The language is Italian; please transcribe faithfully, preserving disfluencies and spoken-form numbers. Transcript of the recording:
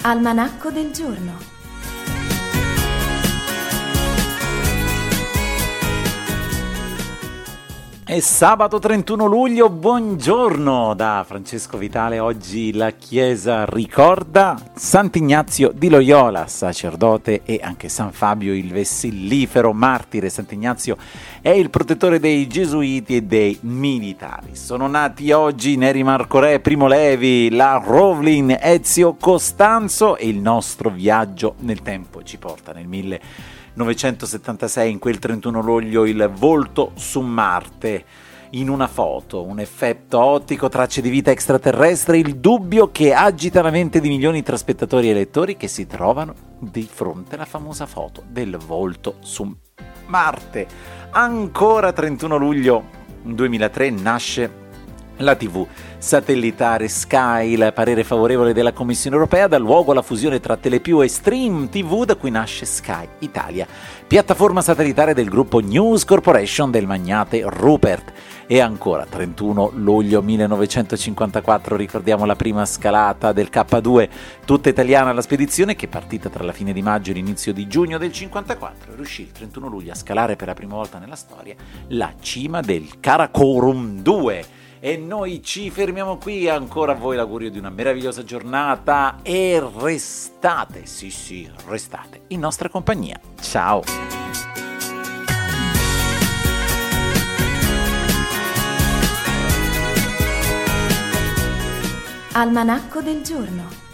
Almanacco del giorno. È sabato trentuno luglio, buongiorno da Francesco Vitale. Oggi la Chiesa ricorda Sant'Ignazio di Loyola, sacerdote, e anche San Fabio il Vessillifero, martire. Sant'Ignazio è il protettore dei gesuiti e dei militari. Sono nati oggi Neri Marco Re, Primo Levi, la Rowling, Ezio Costanzo, e il nostro viaggio nel tempo ci porta nel millenovecentosettantasei, in quel trentuno luglio, il volto su Marte. In una foto, un effetto ottico, tracce di vita extraterrestre, il dubbio che agita la mente di milioni tra spettatori e lettori che si trovano di fronte alla famosa foto del volto su Marte. Ancora trentuno luglio duemilatré nasce la tivù satellitare Sky. Il parere favorevole della Commissione Europea dà luogo alla fusione tra Telepiù e Stream tivù, da cui nasce Sky Italia, piattaforma satellitare del gruppo News Corporation del magnate Rupert. E ancora trentuno luglio millenovecentocinquantaquattro, ricordiamo la prima scalata del K due, tutta italiana, la spedizione che, partita tra la fine di maggio e l'inizio di giugno del cinquantaquattro, riuscì il trentuno luglio a scalare per la prima volta nella storia la cima del Karakorum due. E noi ci fermiamo qui. Ancora a voi l'augurio di una meravigliosa giornata e restate, sì sì, restate in nostra compagnia. Ciao! Almanacco del giorno.